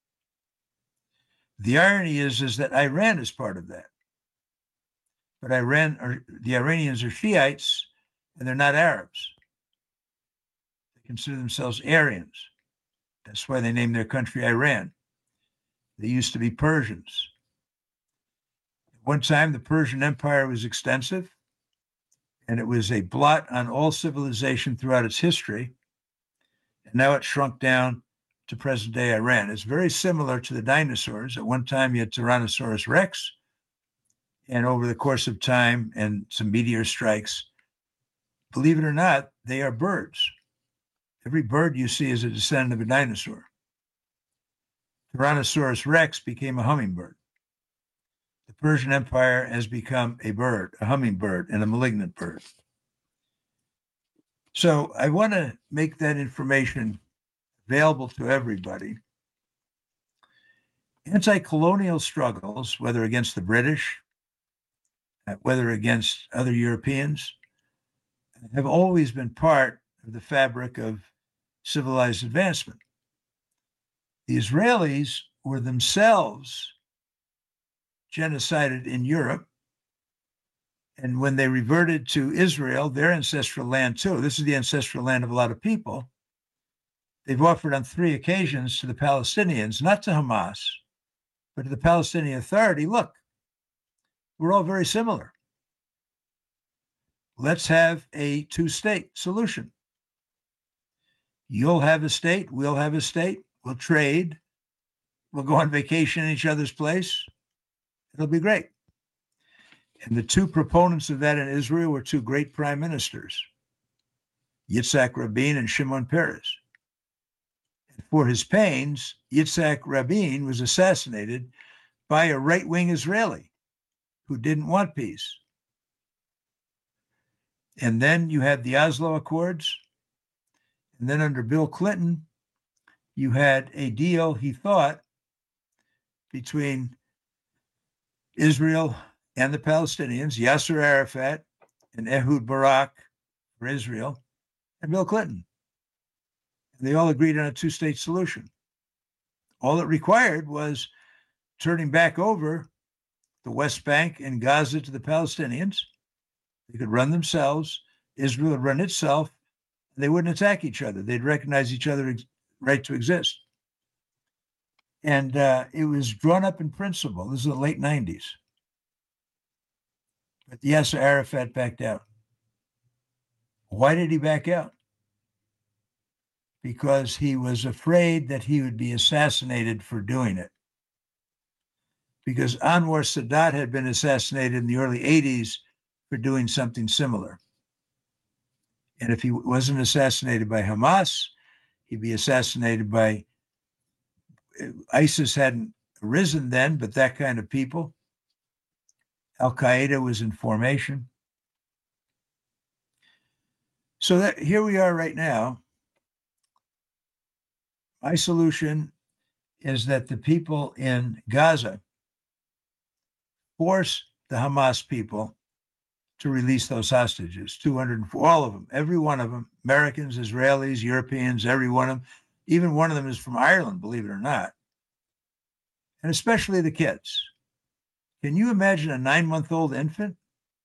The irony is that Iran is part of that. But the Iranians are Shiites, and they're not Arabs. They consider themselves Aryans. That's why they named their country Iran. They used to be Persians. At one time, the Persian Empire was extensive, and it was a blot on all civilization throughout its history. And now it's shrunk down to present-day Iran. It's very similar to the dinosaurs. At one time, you had Tyrannosaurus rex, And over the course of time and some meteor strikes, believe it or not, they are birds. Every bird you see is a descendant of a dinosaur. Tyrannosaurus rex became a hummingbird. The Persian Empire has become a bird, a hummingbird, and a malignant bird. So I want to make that information available to everybody. Anti-colonial struggles, whether against the British, whether against other Europeans, have always been part of the fabric of civilized advancement. The Israelis were themselves genocided in Europe. And when they reverted to Israel, their ancestral land too, this is the ancestral land of a lot of people, they've offered on 3 occasions to the Palestinians, not to Hamas, but to the Palestinian Authority, look, we're all very similar. Let's have a 2-state solution. You'll have a state, we'll have a state, we'll trade, we'll go on vacation in each other's place. It'll be great. And the 2 proponents of that in Israel were 2 great prime ministers, Yitzhak Rabin and Shimon Peres. And for his pains, Yitzhak Rabin was assassinated by a right-wing Israeli who didn't want peace. And then you had the Oslo Accords. And then under Bill Clinton, you had a deal, he thought, between Israel and the Palestinians, Yasser Arafat and Ehud Barak for Israel, and Bill Clinton. And they all agreed on a 2-state solution. All it required was turning back over the West Bank and Gaza to the Palestinians. They could run themselves. Israel would run itself. And they wouldn't attack each other. They'd recognize each other's right to exist. And it was drawn up in principle. This is the late 90s. But Yasser Arafat backed out. Why did he back out? Because he was afraid that he would be assassinated for doing it. Because Anwar Sadat had been assassinated in the early 80s for doing something similar. And if he wasn't assassinated by Hamas, he'd be assassinated by ISIS hadn't arisen then, but that kind of people. Al-Qaeda was in formation. So that here we are right now. My solution is that the people in Gaza force the Hamas people to release those hostages, 204, all of them, every one of them, Americans, Israelis, Europeans, every one of them. Even one of them is from Ireland, believe it or not. And especially the kids. Can you imagine a 9-month-old infant?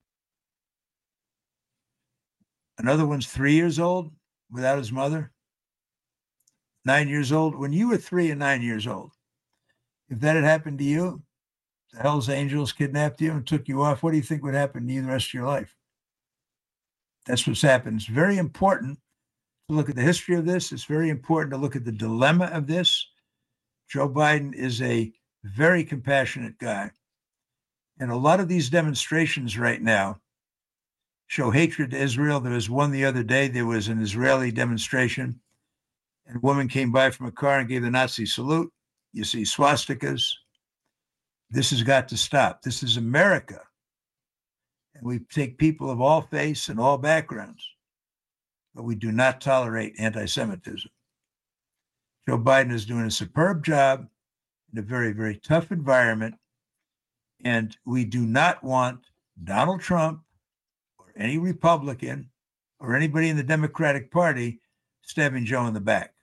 Another one's 3 years old without his mother. 9 years old. When you were 3 and 9 years old, if that had happened to you, the Hells Angels kidnapped you and took you off, what do you think would happen to you the rest of your life? That's what's happened. It's very important to look at the history of this. It's very important to look at the dilemma of this. Joe Biden is a very compassionate guy. And a lot of these demonstrations right now show hatred to Israel. There was one the other day. There was an Israeli demonstration, and a woman came by from a car and gave the Nazi salute. You see swastikas. This has got to stop. This is America. And we take people of all faiths and all backgrounds, but we do not tolerate anti-Semitism. Joe Biden is doing a superb job in a very, very tough environment. And we do not want Donald Trump or any Republican or anybody in the Democratic Party stabbing Joe in the back.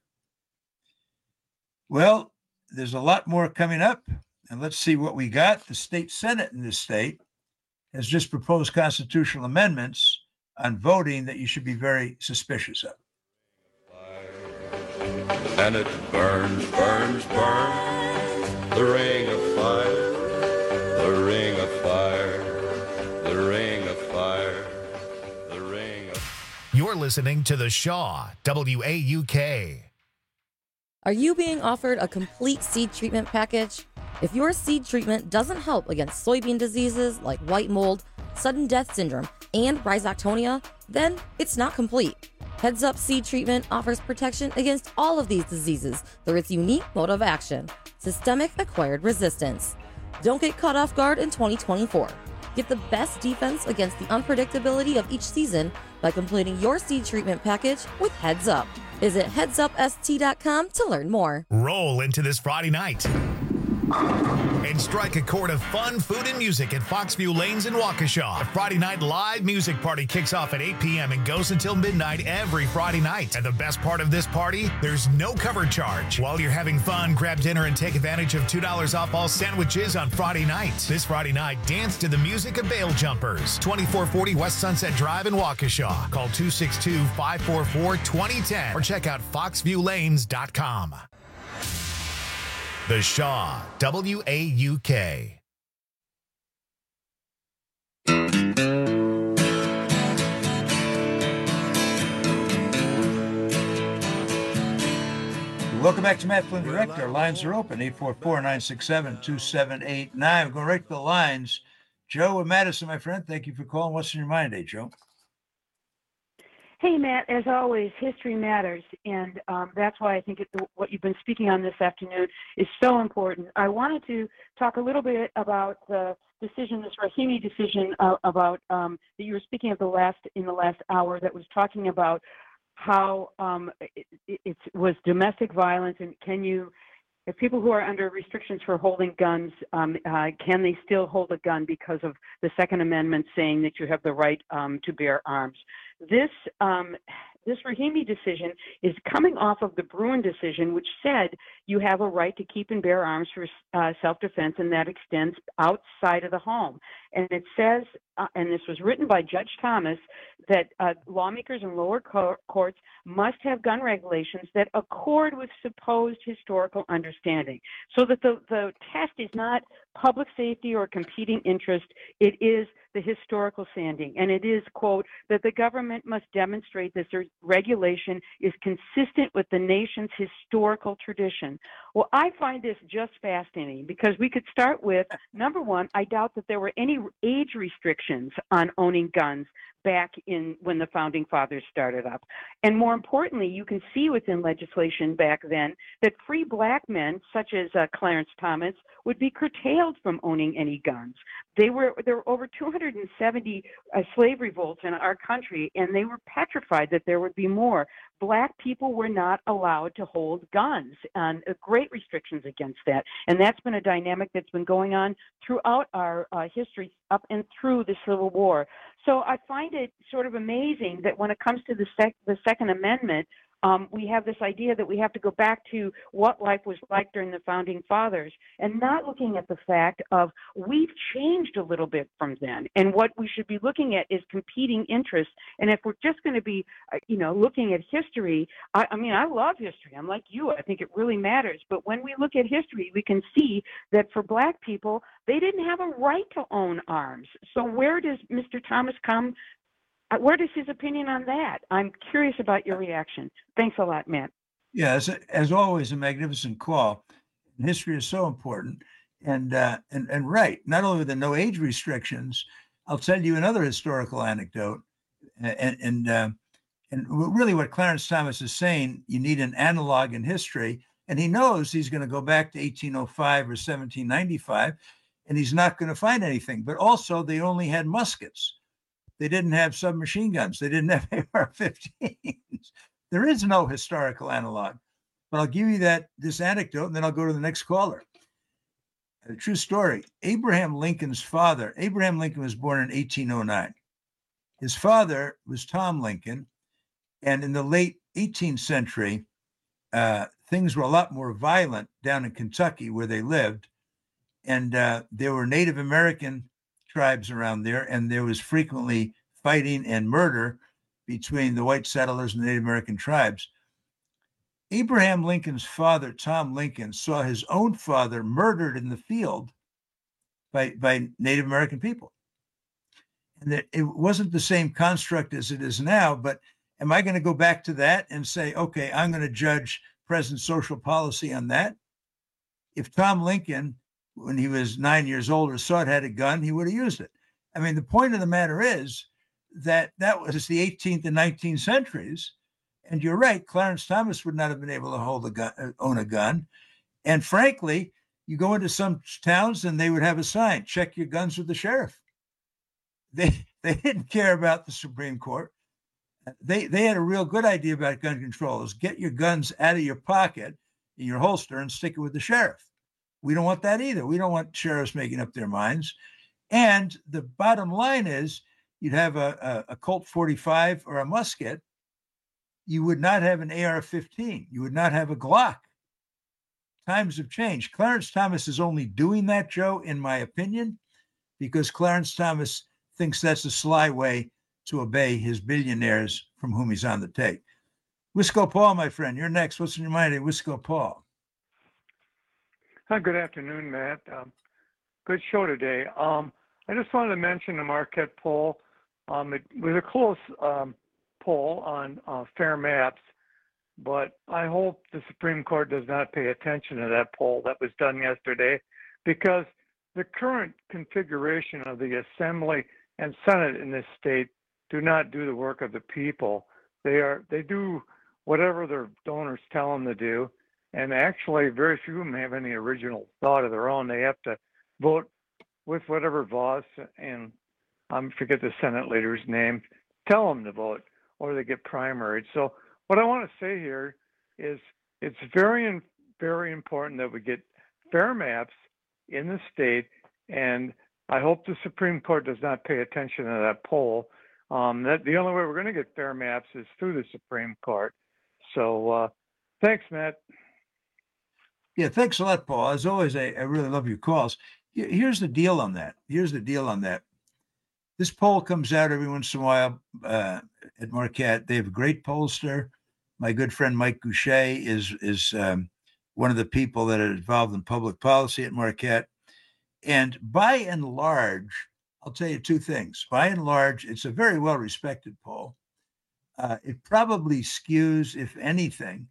Well, there's a lot more coming up. And let's see what we got. The state Senate in this state has just proposed constitutional amendments on voting that you should be very suspicious of. And it burns, burns, burns, the ring of fire, the ring of fire, the ring of fire, the ring of... You're listening to The Shaw, WAUK. Are you being offered a complete seed treatment package? If your seed treatment doesn't help against soybean diseases like white mold, sudden death syndrome, and rhizoctonia, then it's not complete. Heads Up Seed Treatment offers protection against all of these diseases through its unique mode of action, systemic acquired resistance. Don't get caught off guard in 2024. Get the best defense against the unpredictability of each season by completing your seed treatment package with Heads Up. Visit headsupst.com to learn more. Roll into this Friday night and strike a chord of fun, food, and music at Foxview Lanes in Waukesha. The Friday night live music party kicks off at 8 p.m. and goes until midnight every Friday night. And the best part of this party, there's no cover charge. While you're having fun, grab dinner and take advantage of $2 off all sandwiches on Friday nights. This Friday night, dance to the music of Bail Jumpers. 2440 West Sunset Drive in Waukesha. Call 262-544-2010 or check out foxviewlanes.com. The Shaw, WAUK. Welcome back to Matt Flynn Direct. Our lines are open, 844-967-2789. We're going right to the lines. Joe and Madison, my friend, thank you for calling. What's in your mind today, Joe? Hey, Matt, as always, history matters, and that's why I think what you've been speaking on this afternoon is so important. I wanted to talk a little bit about the decision, this Rahimi decision about that you were speaking of in the last hour, that was talking about how it was domestic violence, and if people who are under restrictions for holding guns, can they still hold a gun because of the Second Amendment saying that you have the right to bear arms? This Rahimi decision is coming off of the Bruen decision, which said you have a right to keep and bear arms for self-defense, and that extends outside of the home. And it says, and this was written by Judge Thomas, that lawmakers in lower courts must have gun regulations that accord with supposed historical understanding, so that the test is not public safety or competing interest. It is the historical standing, and it is, quote, that the government must demonstrate that their regulation is consistent with the nation's historical tradition. Well, I find this just fascinating, because we could start with, number one, I doubt that there were any age restrictions on owning guns back when the Founding Fathers started up. And more importantly, you can see within legislation back then that free black men, such as Clarence Thomas, would be curtailed from owning any guns. There were over 270 slave revolts in our country, and they were petrified that there would be more. Black people were not allowed to hold guns, and great restrictions against that. And that's been a dynamic that's been going on throughout our history up and through the Civil War. So I find it sort of amazing that when it comes to the Second Amendment, we have this idea that we have to go back to what life was like during the Founding Fathers, and not looking at the fact of we've changed a little bit from then. And what we should be looking at is competing interests. And if we're just going to be, looking at history, I mean, I love history. I'm like you. I think it really matters. But when we look at history, we can see that for black people, they didn't have a right to own arms. So where does Mr. Thomas come? Where does his opinion on that? I'm curious about your reaction. Thanks a lot, Matt. Yeah, as always, a magnificent call. History is so important, and right. Not only with the no age restrictions, I'll tell you another historical anecdote, and really what Clarence Thomas is saying. You need an analog in history, and he knows he's going to go back to 1805 or 1795, and he's not going to find anything. But also, they only had muskets. They didn't have submachine guns. They didn't have AR-15s. There is no historical analog. But I'll give you this anecdote, and then I'll go to the next caller. A true story. Abraham Lincoln's father. Abraham Lincoln was born in 1809. His father was Tom Lincoln, and in the late 18th century, things were a lot more violent down in Kentucky where they lived, and there were Native American tribes around there, and there was frequently fighting and murder between the white settlers and the Native American tribes. Abraham Lincoln's father, Tom Lincoln, saw his own father murdered in the field by Native American people. And that it wasn't the same construct as it is now, but am I going to go back to that and say, okay, I'm going to judge president's social policy on that. If Tom Lincoln, when he was 9 years old or so, had a gun, he would have used it. I mean, the point of the matter is that was the 18th and 19th centuries. And you're right, Clarence Thomas would not have been able to hold a gun, own a gun. And frankly, you go into some towns and they would have a sign, check your guns with the sheriff. They didn't care about the Supreme Court. They had a real good idea about gun control, is get your guns out of your pocket, in your holster, and stick it with the sheriff. We don't want that either. We don't want sheriffs making up their minds. And the bottom line is, you'd have a Colt 45 or a musket. You would not have an AR-15. You would not have a Glock. Times have changed. Clarence Thomas is only doing that, Joe, in my opinion, because Clarence Thomas thinks that's a sly way to obey his billionaires from whom he's on the take. Wisco Paul, my friend, you're next. What's in your mind, Wisco Paul? Hi, good afternoon, Matt. Good show today. I just wanted to mention the Marquette poll. It was a close poll on fair maps, but I hope the Supreme Court does not pay attention to that poll that was done yesterday, because the current configuration of the Assembly and Senate in this state do not do the work of the people. They do whatever their donors tell them to do, and actually very few of them have any original thought of their own. They have to vote with whatever Voss and I forget the Senate leader's name tell them to vote, or they get primaried. So what I want to say here is it's very, very important that we get fair maps in the state, and I hope the Supreme Court does not pay attention to that poll. That the only way we're going to get fair maps is through the Supreme Court. So thanks, Matt. Yeah, thanks a lot, Paul. As always, I really love your calls. Here's the deal on that. This poll comes out every once in a while at Marquette. They have a great pollster. My good friend Mike Goucher is one of the people that are involved in public policy at Marquette. And by and large, I'll tell you two things. By and large, it's a very well-respected poll. It probably skews, if anything,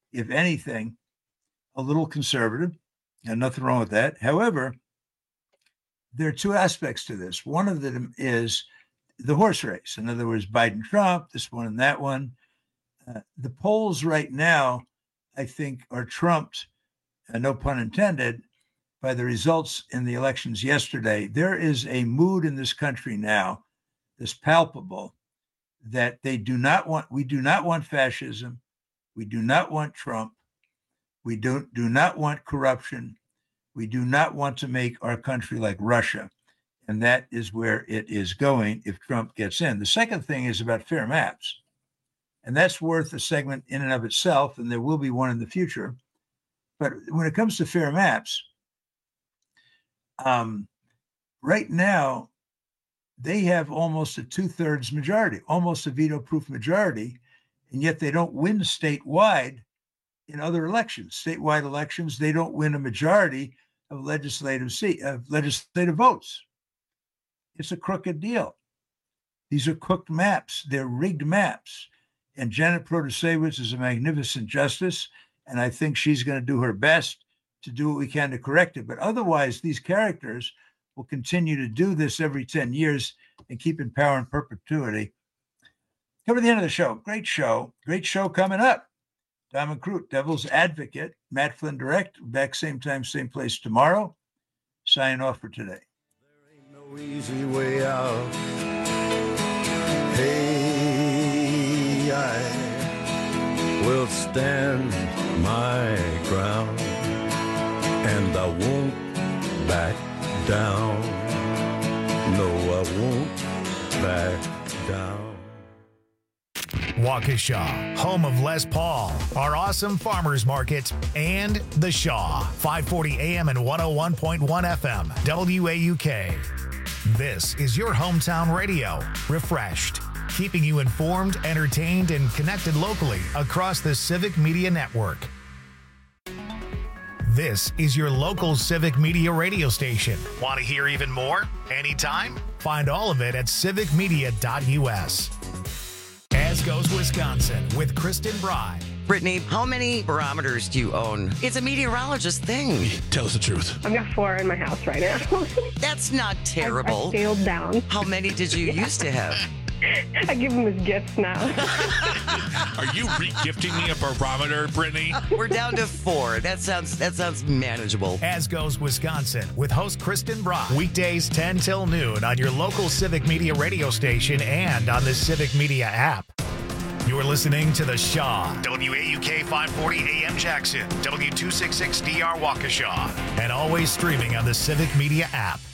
a little conservative, and nothing wrong with that. However, there are two aspects to this. One of them is the horse race. In other words, Biden-Trump, this one and that one. The polls right now, I think, are trumped, no pun intended, by the results in the elections yesterday. There is a mood in this country now that's palpable that we do not want fascism. We do not want Trump. We do not want corruption. We do not want to make our country like Russia. And that is where it is going if Trump gets in. The second thing is about fair maps. And that's worth a segment in and of itself, and there will be one in the future. But when it comes to fair maps, right now, they have almost a 2/3 majority, almost a veto-proof majority, and yet they don't win statewide in other elections. Statewide elections, they don't win a majority of legislative votes. It's a crooked deal. These are cooked maps. They're rigged maps. And Janet Protasewicz is a magnificent justice, and I think she's going to do her best to do what we can to correct it. But otherwise, these characters will continue to do this every 10 years and keep in power in perpetuity. Come to the end of the show. Great show coming up. Don McCroot, Devil's Advocate, Matt Flynn Direct, back same time, same place tomorrow. Signing off for today. There ain't no easy way out. Hey, I will stand my ground, and I won't back down. No, I won't back down. Waukesha, home of Les Paul, our awesome farmers market, and The Shaw, 540 AM and 101.1 FM, WAUK. This is your hometown radio, refreshed, keeping you informed, entertained, and connected locally across the Civic Media Network. This is your local Civic Media radio station. Want to hear even more? Anytime? Find all of it at civicmedia.us. As Goes Wisconsin with Kristen Bry. Brittany, how many barometers do you own? It's a meteorologist thing. Tell us the truth. I've got 4 in my house right now. That's not terrible. I scaled down. How many did you used to have? I give them as gifts now. Are you re-gifting me a barometer, Brittany? We're down to 4. That sounds manageable. As goes Wisconsin with host Kristen Brock. Weekdays 10 till noon on your local Civic Media radio station and on the Civic Media app. You're listening to The Shaw, WAUK 540 AM Jackson, W266DR Waukesha, and always streaming on the Civic Media app.